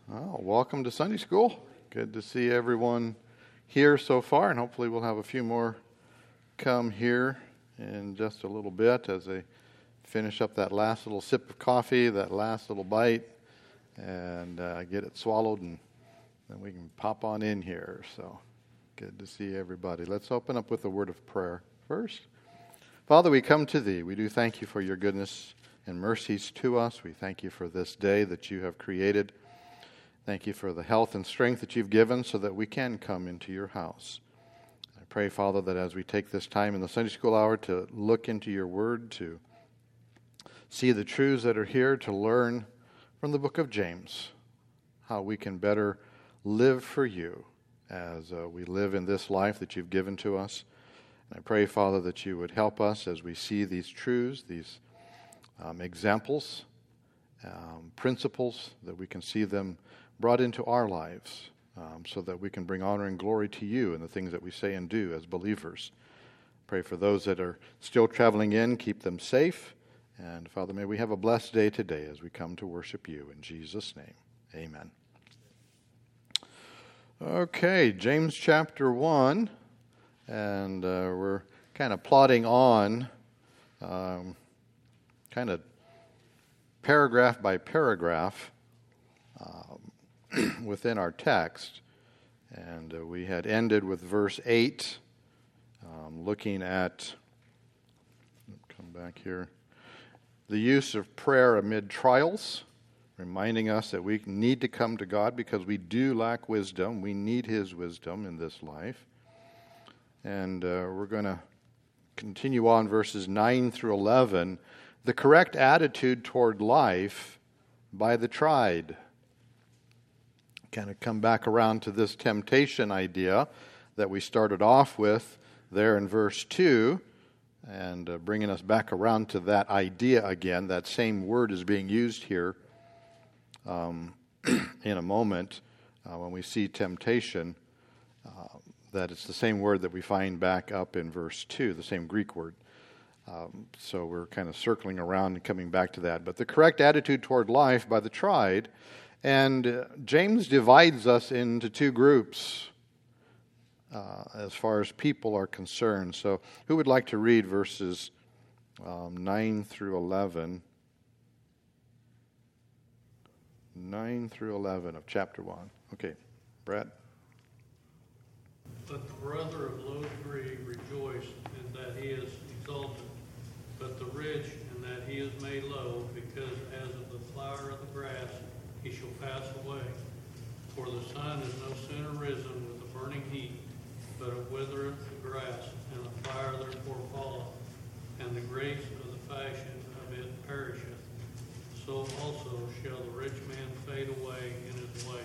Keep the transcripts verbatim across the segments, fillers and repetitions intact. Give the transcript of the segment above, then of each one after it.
Well, welcome to Sunday School. Good to see everyone here so far, and hopefully we'll have a few more come here in just a little bit as they finish up that last little sip of coffee, that last little bite, and uh, get it swallowed, and then we can pop on in here. So good to see everybody. Let's open up with a word of prayer first. Father, we come to Thee. We do thank You for Your goodness and mercies to us. We thank You for this day that You have created. Thank You for the health and strength that You've given so that we can come into Your house. I pray, Father, that as we take this time in the Sunday school hour to look into Your word, to see the truths that are here, to learn from the book of James how we can better live for You as uh, we live in this life that You've given to us. And I pray, Father, that You would help us as we see these truths, these um, examples, um, principles, that we can see them brought into our lives um, so that we can bring honor and glory to You in the things that we say and do as believers. Pray for those that are still traveling in, keep them safe. And Father, may we have a blessed day today as we come to worship You. In Jesus' name, amen. Okay, James chapter one, and uh, we're kind of plodding on, um, kind of paragraph by paragraph, um, within our text, and uh, we had ended with verse eight, um, looking at, come back here, the use of prayer amid trials, reminding us that we need to come to God because we do lack wisdom. We need His wisdom in this life. And uh, we're going to continue on verses nine through eleven, the correct attitude toward life by the tried. Kind of come back around to this temptation idea that we started off with there in verse two, and uh, bringing us back around to that idea again. That same word is being used here um, in a moment uh, when we see temptation, uh, that it's the same word that we find back up in verse two, the same Greek word. Um, so we're kind of circling around and coming back to that. But the correct attitude toward life by the tried. And uh, James divides us into two groups uh, as far as people are concerned. So who would like to read verses um, nine through eleven? nine through eleven of chapter one. Okay, Brett. But the brother of low degree rejoice in that he is exalted, but the rich in that he is made low, because as of the flower of the grass he shall pass away. For the sun is no sooner risen with a burning heat, but it withereth the grass, and the fire therefore falleth, and the grace of the fashion of it perisheth. So also shall the rich man fade away in his ways.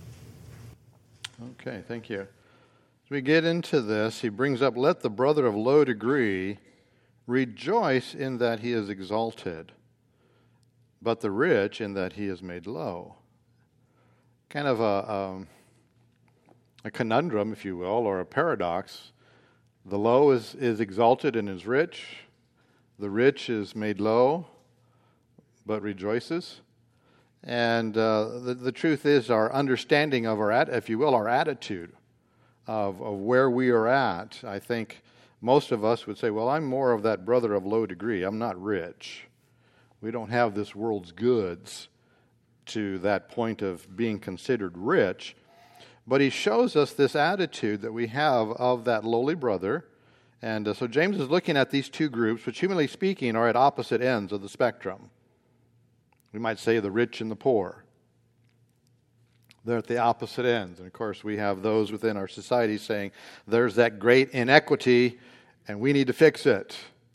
Okay, thank you. As we get into this, he brings up, let the brother of low degree rejoice in that he is exalted, but the rich in that he is made low. Kind of a, um, a conundrum, if you will, or a paradox. The low is, is exalted and is rich. The rich is made low, but rejoices. And uh, the, the truth is our understanding of our, if you will, our attitude of, of where we are at. I think most of us would say, well, I'm more of that brother of low degree. I'm not rich. We don't have this world's goods to that point of being considered rich. But he shows us this attitude that we have of that lowly brother. And uh, so James is looking at these two groups, which humanly speaking are at opposite ends of the spectrum. We might say the rich and the poor. They're at the opposite ends. And of course we have those within our society saying there's that great inequity and we need to fix it.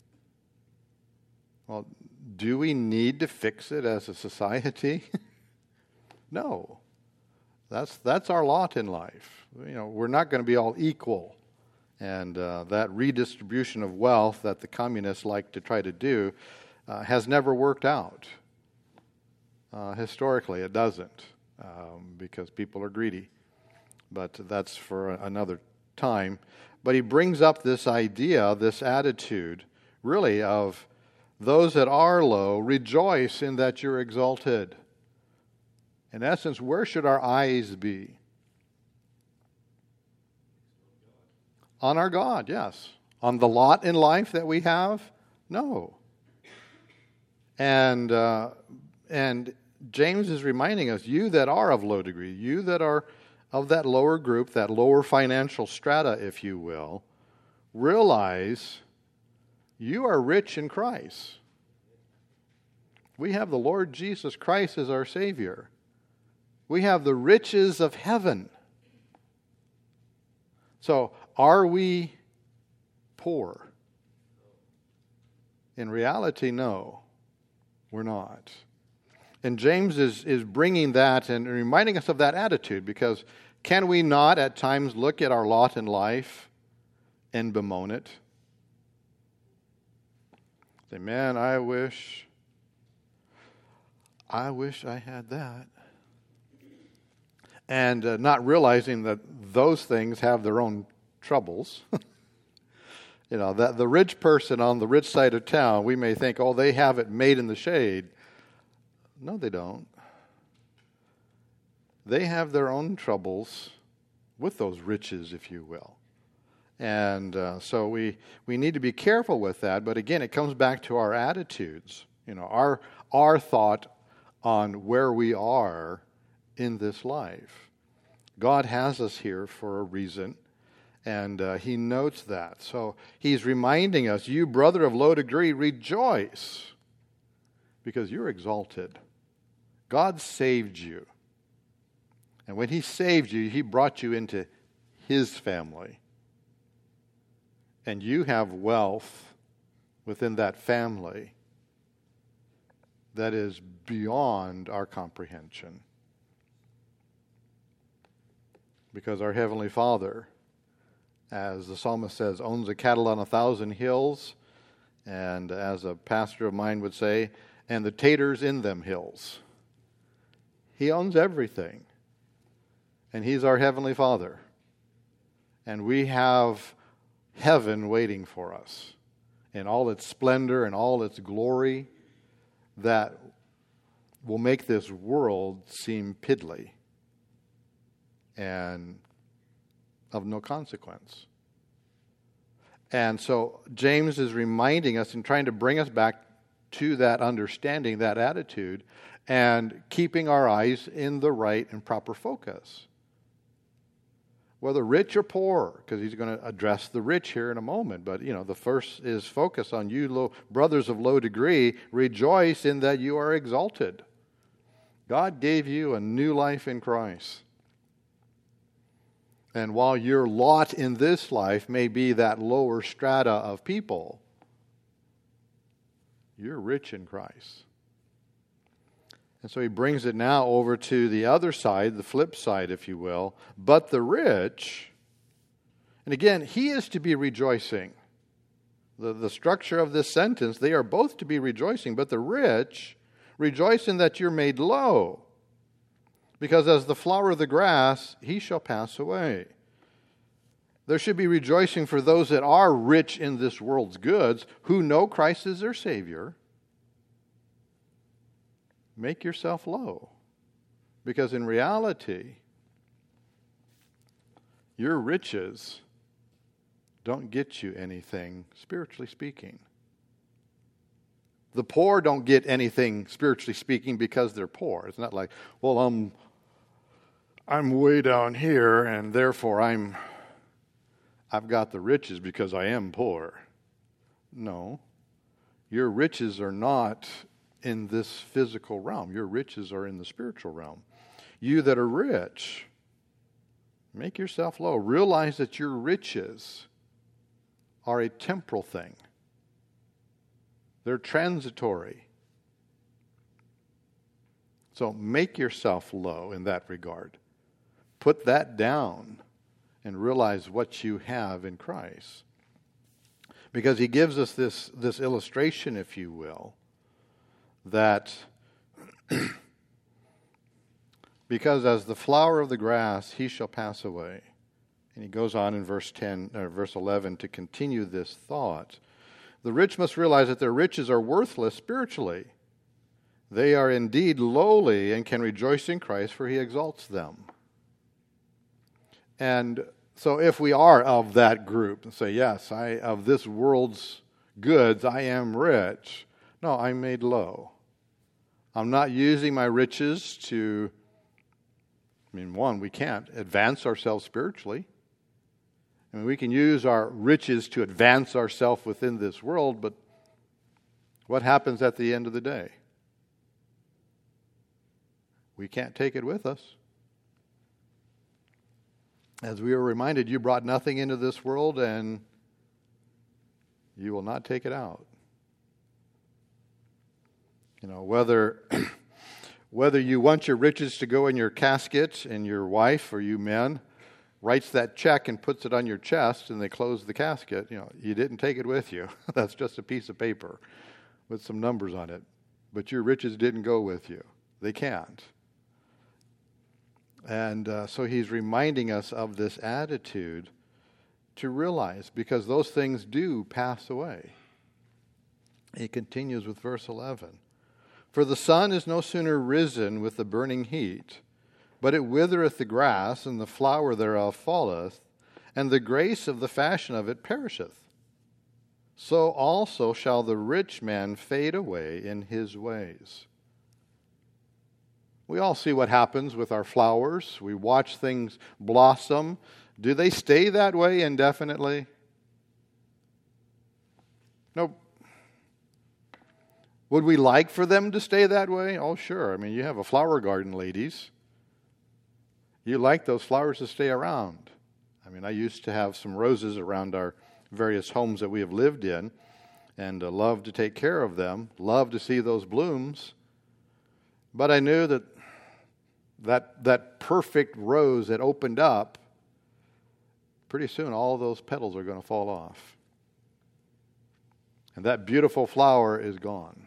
Well, do we need to fix it as a society? No. That's that's our lot in life. You know, we're not going to be all equal. And uh, that redistribution of wealth that the communists like to try to do uh, has never worked out. Uh, historically, it doesn't, um, because people are greedy. But that's for another time. But he brings up this idea, this attitude, really, of those that are low, rejoice in that you're exalted. In essence, where should our eyes be? On our God, yes. On the lot in life that we have? No. And uh, and James is reminding us, you that are of low degree, you that are of that lower group, that lower financial strata, if you will, realize you are rich in Christ. We have the Lord Jesus Christ as our Savior. We have the riches of heaven. So, are we poor? In reality, no, we're not. And James is, is bringing that and reminding us of that attitude, because can we not at times look at our lot in life and bemoan it? Say, man, I wish, I wish I had that. And uh, not realizing that those things have their own troubles. You know, that the rich person on the rich side of town, we may think, oh, they have it made in the shade. No, they don't. They have their own troubles with those riches, if you will. And uh, so we, we need to be careful with that. But again, it comes back to our attitudes. You know, our, our thought on where we are in this life. God has us here for a reason, and uh, he notes that. So he's reminding us, you brother of low degree, rejoice, because you're exalted. God saved you. And when he saved you, he brought you into his family. And you have wealth within that family that is beyond our comprehension. Because our Heavenly Father, as the psalmist says, owns a cattle on a thousand hills, and as a pastor of mine would say, and the taters in them hills. He owns everything. And he's our Heavenly Father. And we have heaven waiting for us in all its splendor and all its glory that will make this world seem piddly and of no consequence. And so James is reminding us and trying to bring us back to that understanding, that attitude, and keeping our eyes in the right and proper focus. Whether rich or poor, because he's going to address the rich here in a moment. But, you know, the first is focus on you, low, brothers of low degree, rejoice in that you are exalted. God gave you a new life in Christ. And while your lot in this life may be that lower strata of people, you're rich in Christ. And so he brings it now over to the other side, the flip side, if you will. But the rich, and again, he is to be rejoicing. The, the structure of this sentence, they are both to be rejoicing. But the rich, rejoice in that you're made low. Because as the flower of the grass, he shall pass away. There should be rejoicing for those that are rich in this world's goods, who know Christ is their Savior. Make yourself low. Because in reality, your riches don't get you anything, spiritually speaking. The poor don't get anything, spiritually speaking, because they're poor. It's not like, well, I'm, I'm way down here, and therefore I'm, I've got the riches because I am poor. No. Your riches are not in this physical realm. Your riches are in the spiritual realm. You that are rich, make yourself low. Realize that your riches are a temporal thing. They're transitory. So make yourself low in that regard. Put that down and realize what you have in Christ. Because he gives us this, this illustration, if you will, that because as the flower of the grass, he shall pass away. And he goes on in verse ten, or verse eleven to continue this thought. The rich must realize that their riches are worthless spiritually. They are indeed lowly and can rejoice in Christ, for he exalts them. And so if we are of that group and say, yes, I of this world's goods, I am rich. No, I'm made low. I'm not using my riches to, I mean, one, we can't advance ourselves spiritually. I mean, we can use our riches to advance ourselves within this world, but what happens at the end of the day? We can't take it with us. As we were reminded, you brought nothing into this world, and you will not take it out. You know, whether whether you want your riches to go in your casket, and your wife, or you men, writes that check and puts it on your chest, and they close the casket, you know, you didn't take it with you. That's just a piece of paper with some numbers on it. But your riches didn't go with you. They can't. And uh, so he's reminding us of this attitude to realize, because those things do pass away. He continues with verse eleven. For the sun is no sooner risen with the burning heat, but it withereth the grass, and the flower thereof falleth, and the grace of the fashion of it perisheth. So also shall the rich man fade away in his ways. We all see what happens with our flowers. We watch things blossom. Do they stay that way indefinitely? Nope. Would we like for them to stay that way? Oh, sure. I mean, you have a flower garden, ladies. You like those flowers to stay around. I mean, I used to have some roses around our various homes that we have lived in, and uh, loved to take care of them, loved to see those blooms. But I knew that that, that perfect rose that opened up, pretty soon all those petals are going to fall off. And that beautiful flower is gone.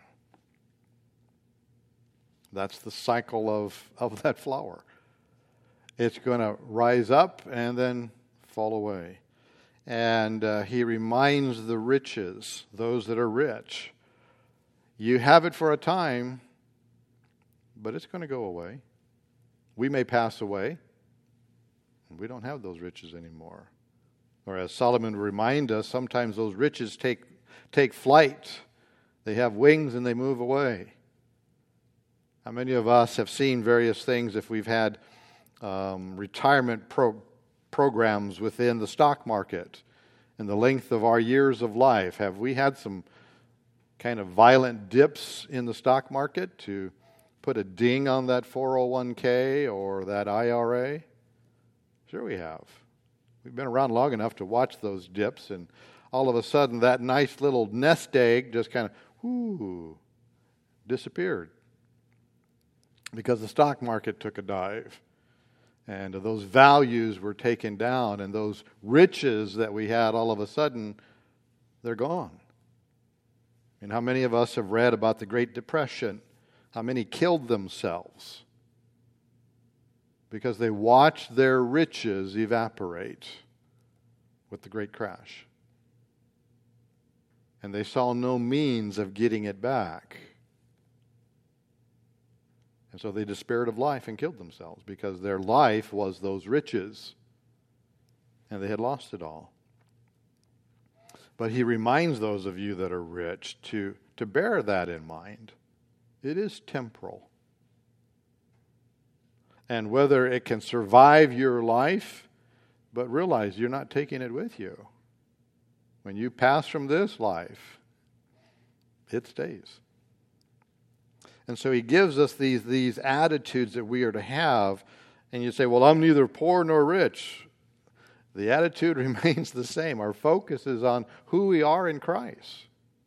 That's the cycle of, of that flower. It's going to rise up and then fall away. And uh, he reminds the riches, those that are rich, you have it for a time, but it's going to go away. We may pass away, and we don't have those riches anymore. Or as Solomon would remind us, sometimes those riches take, take flight. They have wings and they move away. How many of us have seen various things if we've had um, retirement pro- programs within the stock market in the length of our years of life? Have we had some kind of violent dips in the stock market to put a ding on that four oh one k or that I R A? Sure we have. We've been around long enough to watch those dips, and all of a sudden that nice little nest egg just kind of, whoo, disappeared because the stock market took a dive. And those values were taken down, and those riches that we had, all of a sudden, they're gone. And how many of us have read about the Great Depression? How many killed themselves because they watched their riches evaporate with the great crash? And they saw no means of getting it back. And so they despaired of life and killed themselves because their life was those riches, and they had lost it all. But he reminds those of you that are rich to, to bear that in mind. It is temporal. And whether it can survive your life, but realize you're not taking it with you. When you pass from this life, it stays. And so he gives us these, these attitudes that we are to have. And you say, well, I'm neither poor nor rich. The attitude remains the same. Our focus is on who we are in Christ.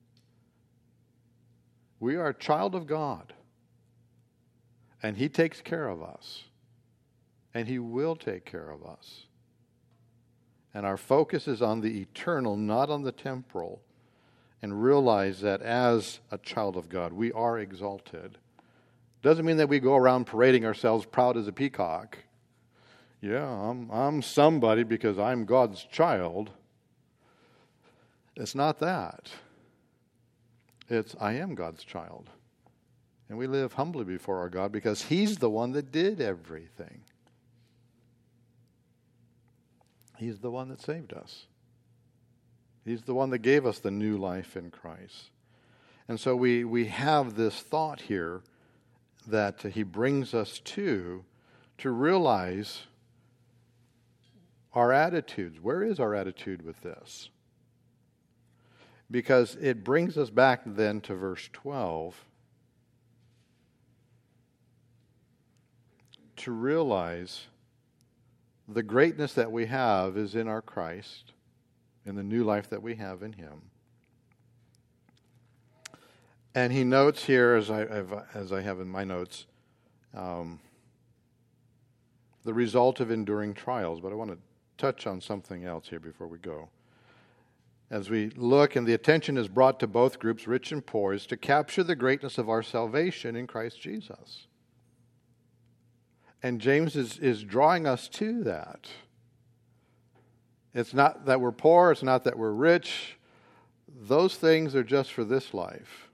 We are a child of God. And he takes care of us. And he will take care of us. And our focus is on the eternal, not on the temporal. And realize that as a child of God, we are exalted. Doesn't mean that we go around parading ourselves proud as a peacock. Yeah, I'm, I'm somebody because I'm God's child. It's not that. It's, I am God's child. And we live humbly before our God because He's the one that did everything. He's the one that saved us. He's the one that gave us the new life in Christ. And so we, we have this thought here that He brings us to, to realize our attitudes. Where is our attitude with this? Because it brings us back then to verse twelve, to realize the greatness that we have is in our Christ, in the new life that we have in Him. And he notes here, as I I've, as I have in my notes, um, the result of enduring trials. But I want to touch on something else here before we go. As we look, and the attention is brought to both groups, rich and poor, is to capture the greatness of our salvation in Christ Jesus. And James is, is drawing us to that. It's not that we're poor, it's not that we're rich. Those things are just for this life.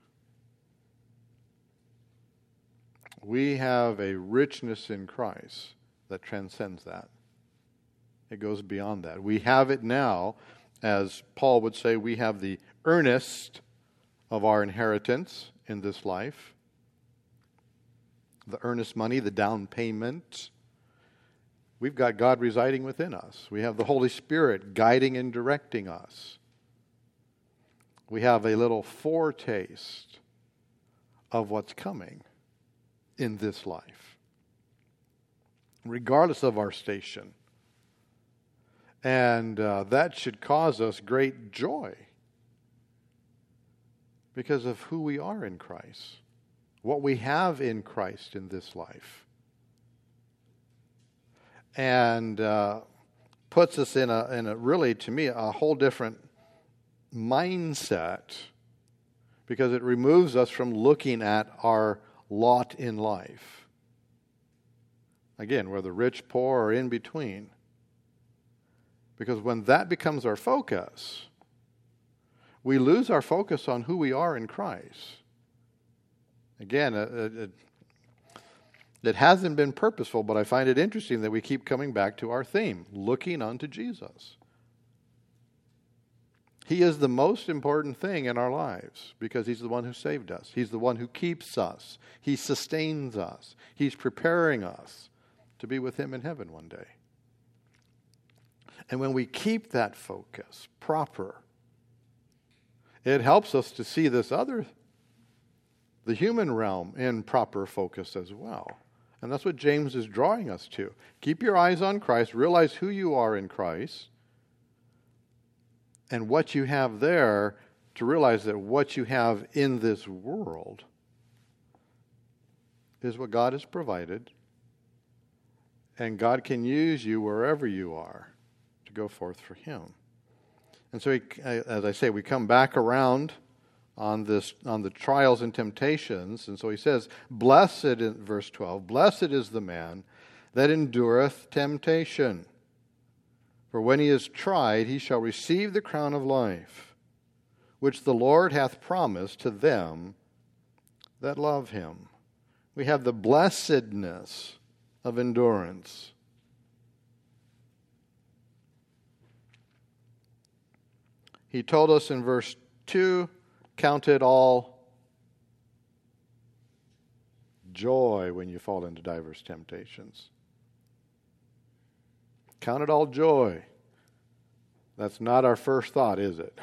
We have a richness in Christ that transcends that. It goes beyond that. We have it now, as Paul would say, we have the earnest of our inheritance in this life. The earnest money, the down payment. We've got God residing within us. We have the Holy Spirit guiding and directing us. We have a little foretaste of what's coming in this life, regardless of our station. And uh, that should cause us great joy because of who we are in Christ, what we have in Christ in this life. And uh, puts us in a, in a really, to me, a whole different mindset, because it removes us from looking at our lot in life. Again, whether rich, poor, or in between. Because when that becomes our focus, we lose our focus on who we are in Christ. Again, it, it, it hasn't been purposeful, but I find it interesting that we keep coming back to our theme, looking unto Jesus. He is the most important thing in our lives because He's the one who saved us. He's the one who keeps us. He sustains us. He's preparing us to be with Him in heaven one day. And when we keep that focus proper, it helps us to see this other, the human realm, in proper focus as well. And that's what James is drawing us to. Keep your eyes on Christ. Realize who you are in Christ. And what you have there, to realize that what you have in this world is what God has provided. And God can use you wherever you are to go forth for Him. And so, he, as I say, we come back around on this, on the trials and temptations. And so he says, blessed, in verse twelve, blessed is the man that endureth temptation. For when he is tried, he shall receive the crown of life, which the Lord hath promised to them that love Him. We have the blessedness of endurance. He told us in verse two, count it all joy when you fall into diverse temptations. Count it all joy. That's not our first thought, is it?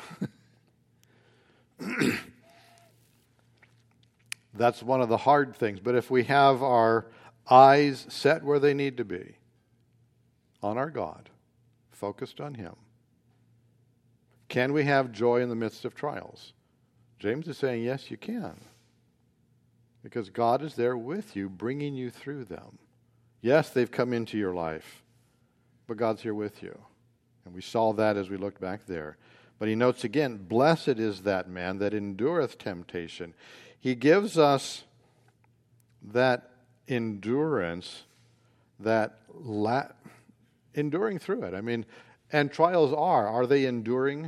That's one of the hard things. But if we have our eyes set where they need to be, on our God, focused on Him, can we have joy in the midst of trials? James is saying, yes, you can. Because God is there with you, bringing you through them. Yes, they've come into your life, but God's here with you. And we saw that as we looked back there. But he notes again, blessed is that man that endureth temptation. He gives us that endurance, that la- enduring through it. I mean, and trials are. Are they enduring?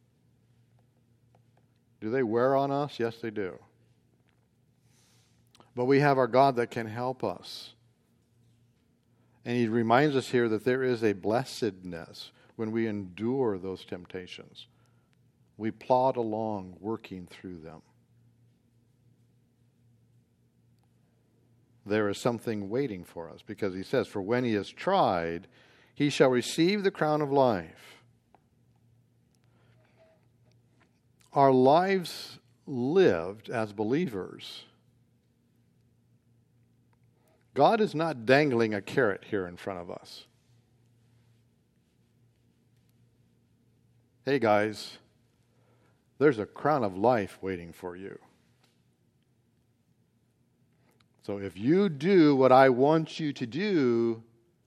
Do they wear on us? Yes, they do. But we have our God that can help us. And he reminds us here that there is a blessedness when we endure those temptations. We plod along working through them. There is something waiting for us, because he says, for when he is tried, he shall receive the crown of life. Our lives lived as believers, God is not dangling a carrot here in front of us. Hey guys, there's a crown of life waiting for you. So if you do what I want you to do,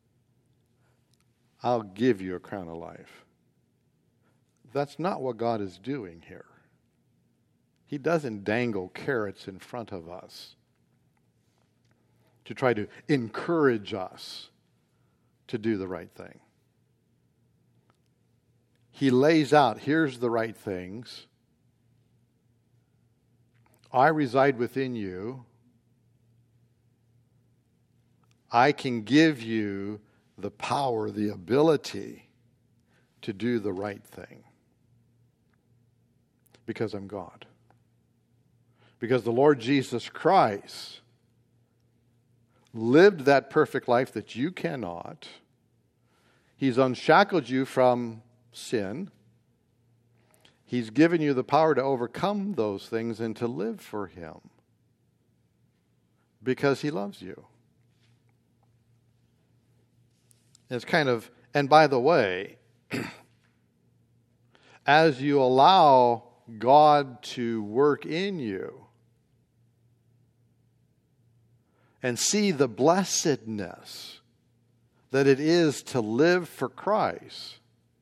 I'll give you a crown of life. That's not what God is doing here. He doesn't dangle carrots in front of us to try to encourage us to do the right thing. He lays out, here's the right things. I reside within you. I can give you the power, the ability to do the right thing. Because I'm God. Because the Lord Jesus Christ lived that perfect life that you cannot. He's unshackled you from sin. He's given you the power to overcome those things and to live for Him. Because He loves you. It's kind of, and by the way, as you allow God to work in you and see the blessedness that it is to live for Christ,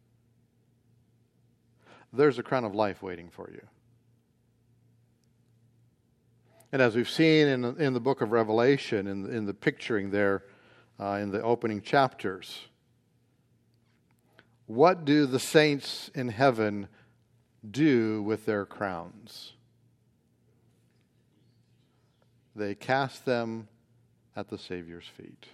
there's a crown of life waiting for you. And as we've seen in, in the book of Revelation, in, in the picturing there, uh, in the opening chapters, what do the saints in heaven do with their crowns? They cast them at the Savior's feet.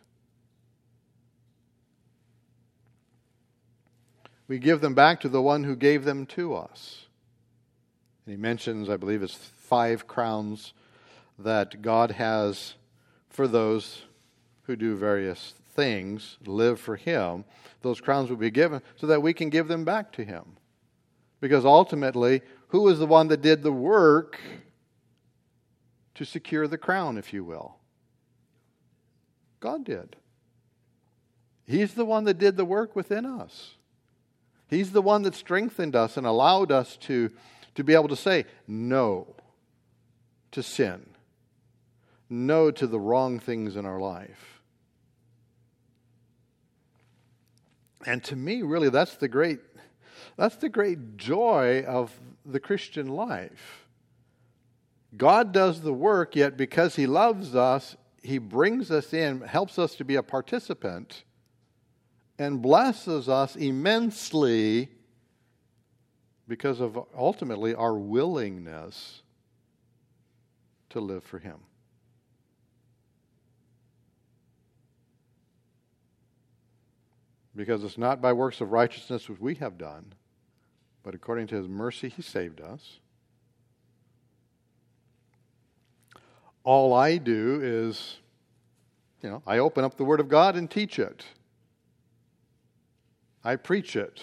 We give them back to the one who gave them to us. And he mentions, I believe it's five crowns that God has for those who do various things, live for Him. Those crowns will be given so that we can give them back to Him. Because ultimately, who is the one that did the work to secure the crown, if you will? God did. He's the one that did the work within us. He's the one that strengthened us and allowed us to, to be able to say no to sin. No to the wrong things in our life. And to me, really, that's the great, that's the great joy of the Christian life. God does the work, yet because He loves us, He brings us in, helps us to be a participant, and blesses us immensely because of ultimately our willingness to live for Him. Because it's not by works of righteousness which we have done, but according to His mercy He saved us. All I do is, you know, I open up the Word of God and teach it. I preach it.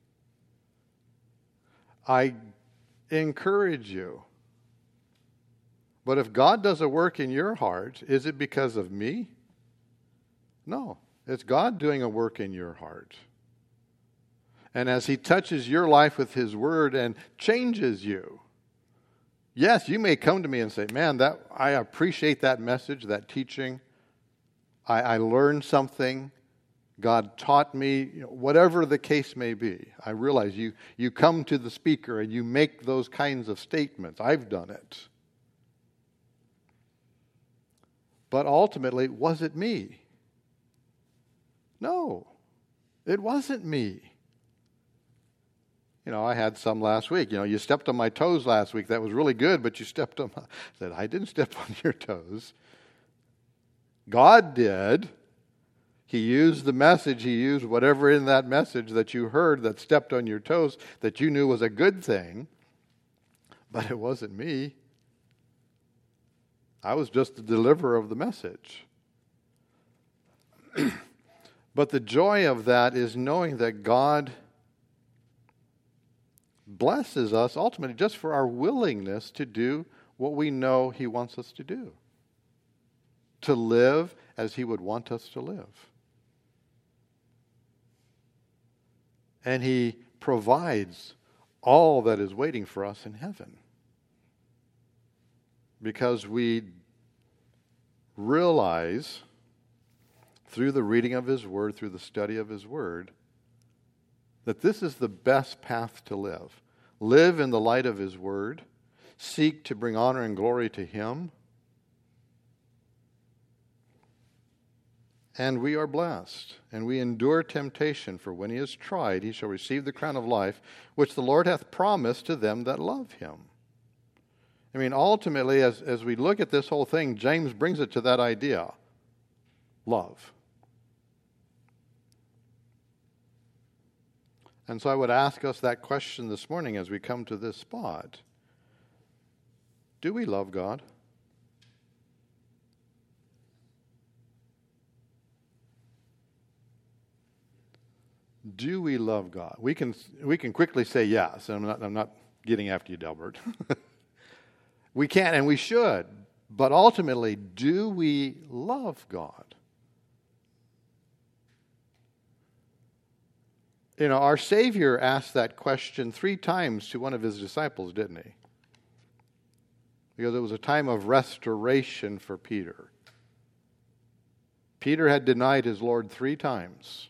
I encourage you. But if God does a work in your heart, is it because of me? No. It's God doing a work in your heart. And as He touches your life with His Word and changes you, yes, you may come to me and say, man, that I appreciate that message, that teaching. I, I learned something. God taught me, you know, whatever the case may be. I realize you, you come to the speaker and you make those kinds of statements. I've done it. But ultimately, was it me? No, it wasn't me. You know, I had some last week. You know, you stepped on my toes last week. That was really good, but you stepped on my... I said, I didn't step on your toes. God did. He used the message, he used whatever in that message that you heard that stepped on your toes that you knew was a good thing, but it wasn't me. I was just the deliverer of the message. But the joy of that is knowing that God blesses us ultimately just for our willingness to do what we know he wants us to do. To live as he would want us to live. And he provides all that is waiting for us in heaven. Because we realize through the reading of his word, through the study of his word, that this is the best path to live. Live in the light of his word. Seek to bring honor and glory to him. And we are blessed, and we endure temptation, for when he is tried, he shall receive the crown of life, which the Lord hath promised to them that love him. I mean, ultimately, as, as we look at this whole thing, James brings it to that idea. Love. And so I would ask us that question this morning as we come to this spot. Do we love God? Do we love God? We can we can quickly say yes. And I'm not I'm not getting after you, Delbert. We can and we should. But ultimately, do we love God? You know, our Savior asked that question three times to one of his disciples, didn't he? Because it was a time of restoration for Peter. Peter had denied his Lord three times.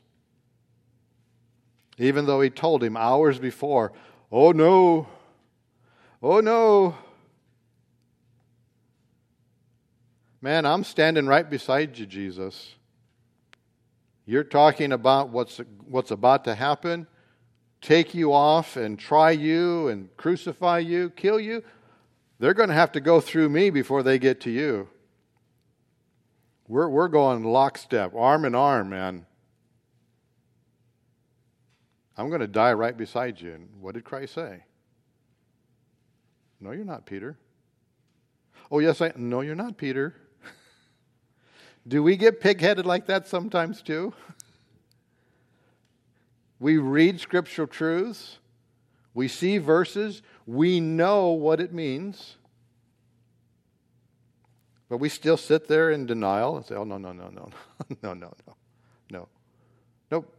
Even though he told him hours before, oh no, oh no. Man, I'm standing right beside you, Jesus. You're talking about what's what's about to happen, take you off and try you and crucify you, kill you. They're going to have to go through me before they get to you. We're we're going lockstep, arm in arm, man. I'm going to die right beside you. And what did Christ say? No, you're not, Peter. Oh, yes, I... No, you're not, Peter. Do we get pig-headed like that sometimes too? We read scriptural truths. We see verses. We know what it means. But we still sit there in denial and say, oh, no, no, no, no, no, no, no, no. Nope.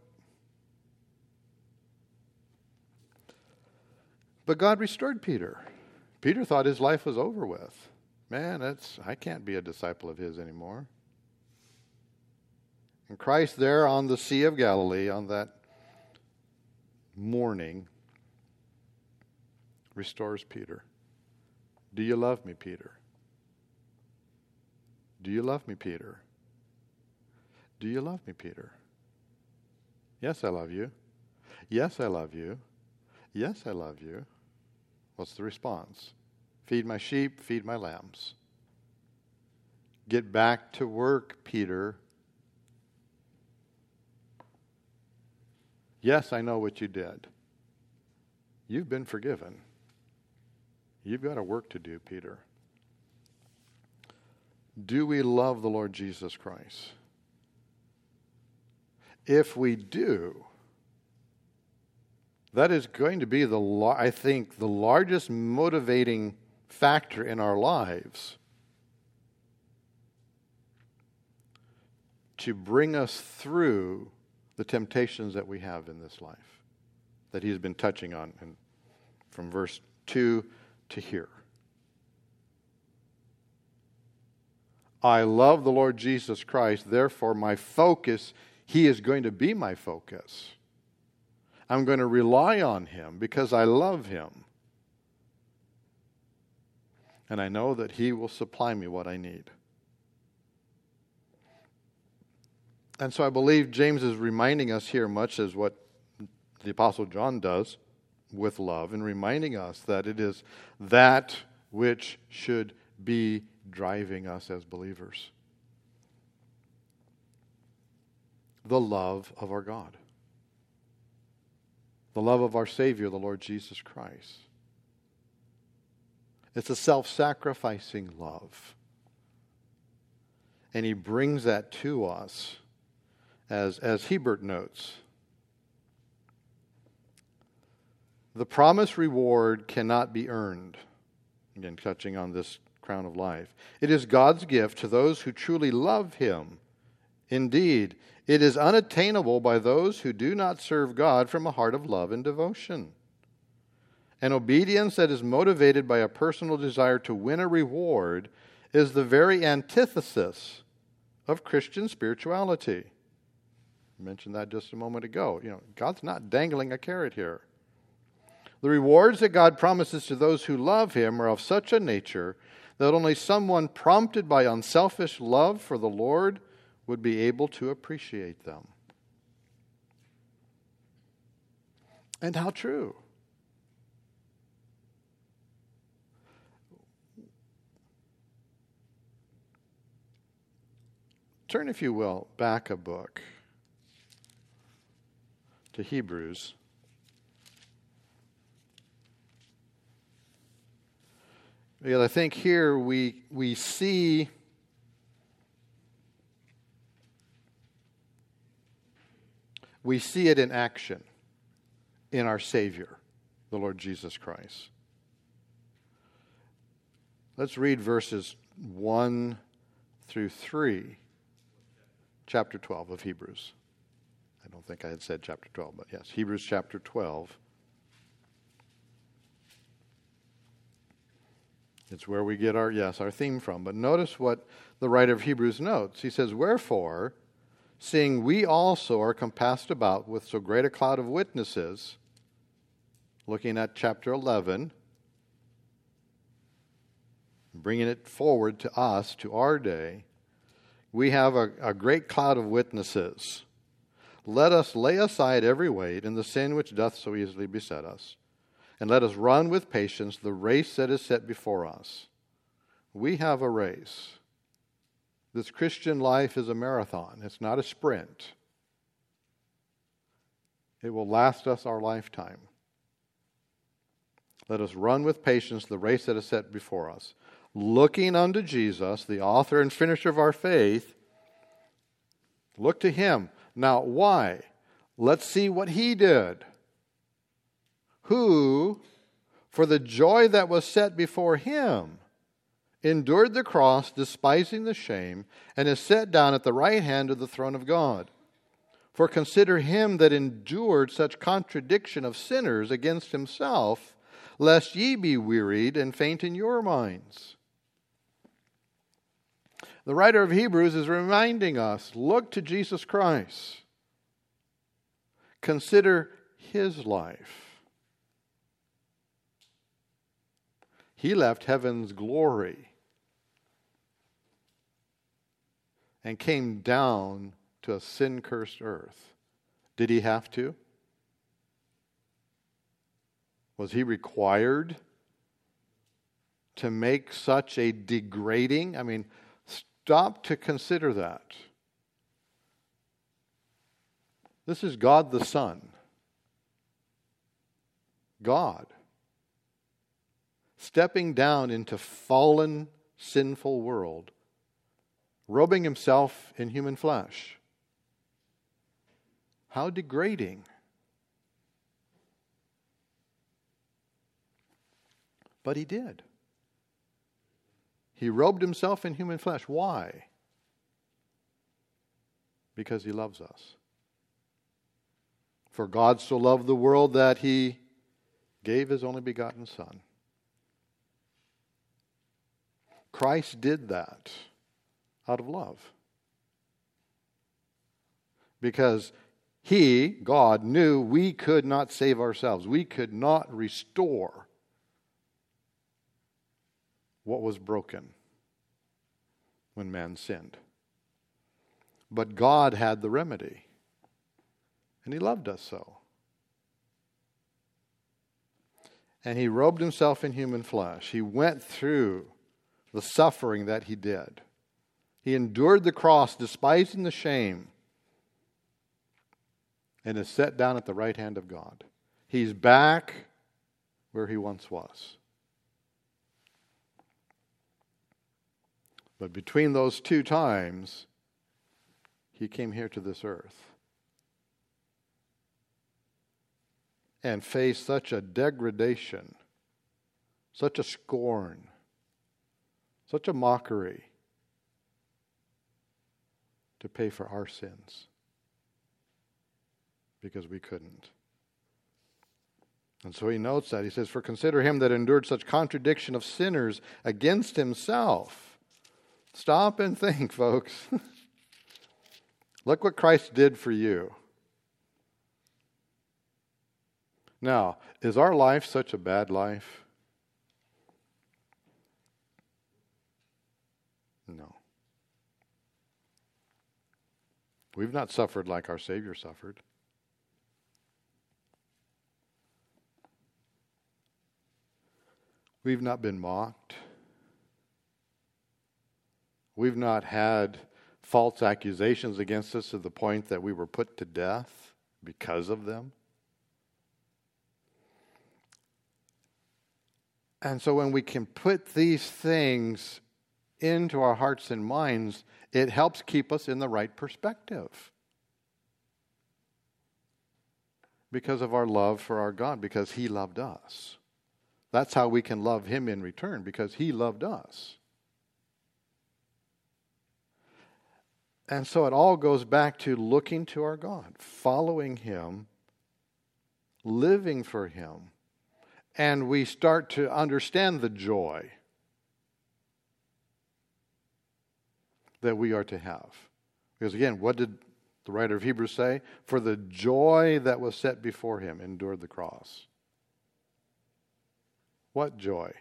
But God restored Peter. Peter thought his life was over with. Man, that's I can't be a disciple of his anymore. And Christ there on the Sea of Galilee on that morning restores Peter. Do you love me, Peter? Do you love me, Peter? Do you love me, Peter? Yes, I love you. Yes, I love you. Yes, I love you. What's the response? Feed my sheep, feed my lambs. Get back to work, Peter. Yes, I know what you did. You've been forgiven. You've got a work to do, Peter. Do we love the Lord Jesus Christ? If we do, that is going to be, the I think, the largest motivating factor in our lives to bring us through the temptations that we have in this life, that he's been touching on in, from verse two to here. I love the Lord Jesus Christ, therefore my focus, he is going to be my focus. I'm going to rely on him because I love him. And I know that he will supply me what I need. And so I believe James is reminding us here, much as what the Apostle John does with love, and reminding us that it is that which should be driving us as believers. the love of our God, the love of our Savior, the Lord Jesus Christ. It's a self-sacrificing love. And he brings that to us, as, as Hebert notes. The promised reward cannot be earned. Again, touching on this crown of life. It is God's gift to those who truly love him. Indeed, it is unattainable by those who do not serve God from a heart of love and devotion. An obedience that is motivated by a personal desire to win a reward is the very antithesis of Christian spirituality. I mentioned that just a moment ago. You know, God's not dangling a carrot here. The rewards that God promises to those who love him are of such a nature that only someone prompted by unselfish love for the Lord would be able to appreciate them. And how true. Turn, if you will, back a book to Hebrews. Because I think here we we see we see it in action in our Savior, the Lord Jesus Christ. Let's read verses one through three, chapter twelve of Hebrews. I don't think I had said chapter twelve, but yes, Hebrews chapter twelve. It's where we get our, yes, our theme from. But notice what the writer of Hebrews notes. He says, "Wherefore, seeing we also are compassed about with so great a cloud of witnesses," looking at chapter eleven, bringing it forward to us, to our day, we have a, a great cloud of witnesses. "Let us lay aside every weight and the sin which doth so easily beset us, and let us run with patience the race that is set before us." We have a race. This Christian life is a marathon. It's not a sprint. It will last us our lifetime. Let us run with patience the race that is set before us, looking unto Jesus, the author and finisher of our faith. Look to him. Now, why? Let's see what he did. Who, for the joy that was set before him, endured the cross, despising the shame, and is set down at the right hand of the throne of God. For consider him that endured such contradiction of sinners against himself, lest ye be wearied and faint in your minds. The writer of Hebrews is reminding us, look to Jesus Christ. Consider his life. He left heaven's glory and came down to a sin-cursed earth. Did he have to? Was he required to make such a degrading? I mean, stop to consider that. This is God the Son. God. Stepping down into fallen, sinful world, robing himself in human flesh. How degrading. But he did. He robed himself in human flesh. Why? Because he loves us. For God so loved the world that he gave his only begotten Son. Christ did that out of love. Because he, God, knew we could not save ourselves. We could not restore what was broken when man sinned. But God had the remedy. And he loved us so. And he robed himself in human flesh. He went through the suffering that he did. He endured the cross, despising the shame. and is set down at the right hand of God. He's back where he once was. But between those two times, he came here to this earth and faced such a degradation, such a scorn, such a mockery to pay for our sins because we couldn't. And so he notes that. He says, "For consider him that endured such contradiction of sinners against himself." Stop and think, folks. Look what Christ did for you. Now, is our life such a bad life? No. We've not suffered like our Savior suffered. We've not been mocked. We've not had false accusations against us to the point that we were put to death because of them. And so when we can put these things into our hearts and minds, it helps keep us in the right perspective. Because of our love for our God, because He loved us. That's how we can love Him in return, because He loved us. And so it all goes back to looking to our God, following Him, living for Him. And we start to understand the joy that we are to have. Because again, what did the writer of Hebrews say? For the joy that was set before him endured the cross. What joy?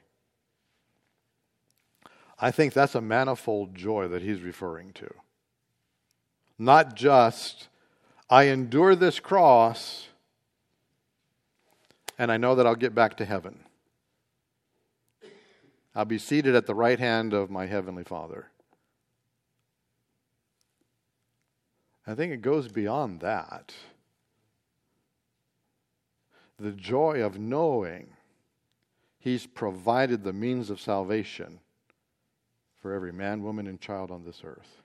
I think that's a manifold joy that he's referring to. Not just, I endure this cross, and I know that I'll get back to heaven. I'll be seated at the right hand of my heavenly Father. I think it goes beyond that. The joy of knowing He's provided the means of salvation for every man, woman, and child on this earth.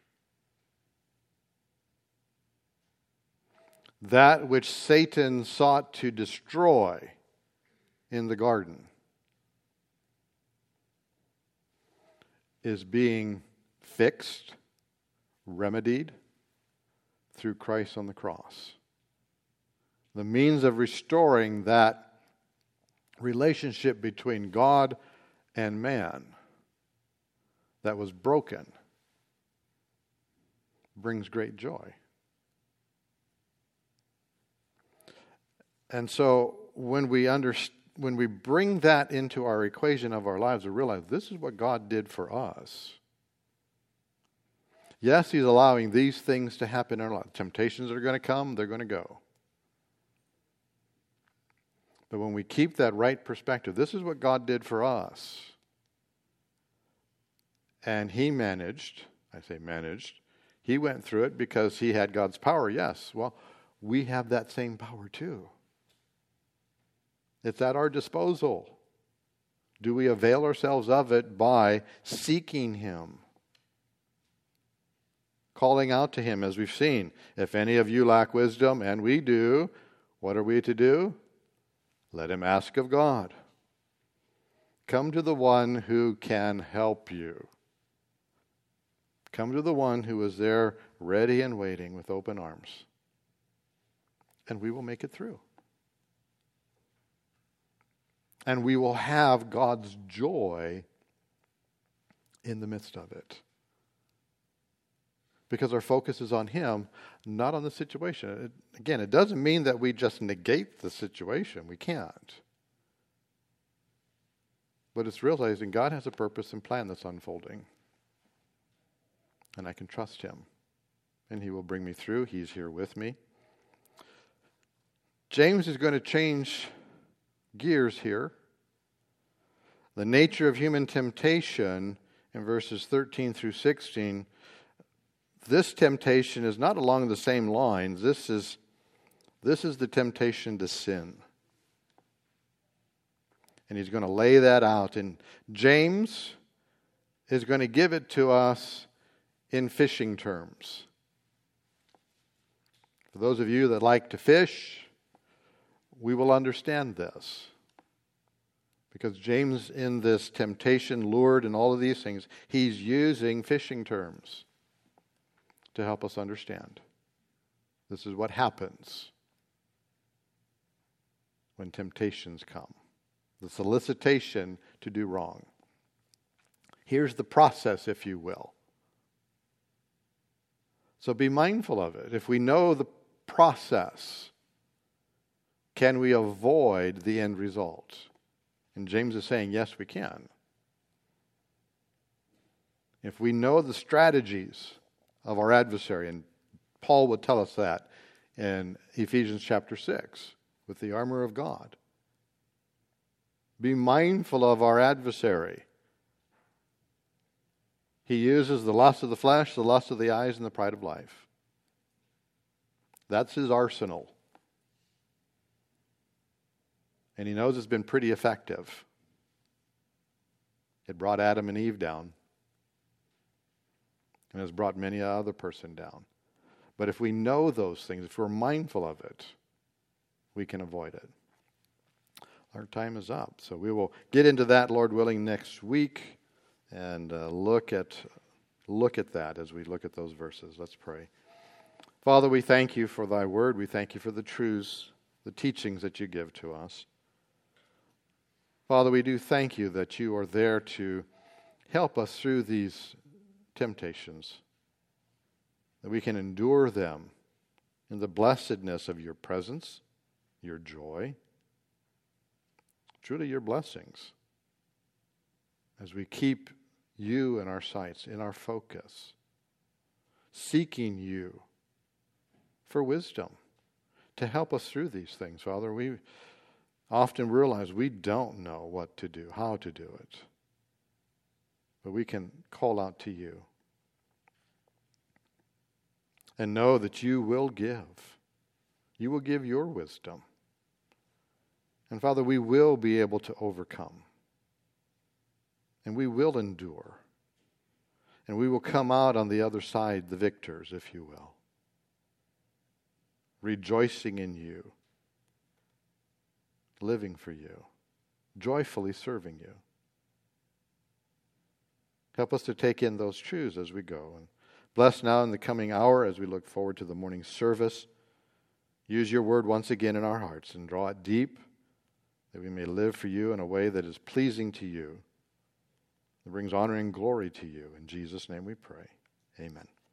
That which Satan sought to destroy in the garden is being fixed, remedied through Christ on the cross. The means of restoring that relationship between God and man that was broken brings great joy. And so when we understand, when we bring that into our equation of our lives, we realize this is what God did for us. Yes, He's allowing these things to happen in our life. Temptations are going to come, they're going to go. But when we keep that right perspective, this is what God did for us. And He managed, I say managed, He went through it because He had God's power, yes. Well, we have that same power too. It's at our disposal. Do we avail ourselves of it by seeking Him? Calling out to Him, as we've seen. If any of you lack wisdom, and we do, what are we to do? Let him ask of God. Come to the one who can help you. Come to the one who is there ready and waiting with open arms. And we will make it through. And we will have God's joy in the midst of it. Because our focus is on Him, not on the situation. It, again, it doesn't mean that we just negate the situation. We can't. But it's realizing God has a purpose and plan that's unfolding. And I can trust Him. And He will bring me through. He's here with me. James is going to change gears here. The nature of human temptation in verses thirteen through sixteen. This temptation is not along the same lines. This is This is the temptation to sin. And he's going to lay that out. And James is going to give it to us in fishing terms. For those of you that like to fish, we will understand this. Because James, in this temptation, lured, and all of these things, he's using fishing terms to help us understand. This is what happens when temptations come. The solicitation to do wrong. Here's the process, if you will. So be mindful of it. If we know the process, can we avoid the end result? And James is saying, yes, we can. If we know the strategies of our adversary, and Paul would tell us that in Ephesians chapter six, with the armor of God. Be mindful of our adversary. He uses the lust of the flesh, the lust of the eyes, and the pride of life. That's his arsenal. And he knows it's been pretty effective. It brought Adam and Eve down. And has brought many other person down. But if we know those things, if we're mindful of it, we can avoid it. Our time is up. So we will get into that, Lord willing, next week and uh, look at look at that as we look at those verses. Let's pray. Father, we thank you for thy word. We thank you for the truths, the teachings that you give to us. Father, we do thank you that you are there to help us through these temptations, that we can endure them in the blessedness of your presence, your joy, truly your blessings, as we keep you in our sights, in our focus, seeking you for wisdom to help us through these things. Father, we often realize we don't know what to do, how to do it, but we can call out to you and know that you will give. You will give your wisdom. And Father, we will be able to overcome. And we will endure. And we will come out on the other side, the victors, if you will. Rejoicing in you. Living for you. Joyfully serving you. Help us to take in those truths as we go. And bless now in the coming hour as we look forward to the morning service. Use your word once again in our hearts and draw it deep, that we may live for you in a way that is pleasing to you, that brings honor and glory to you. In Jesus' name we pray. Amen.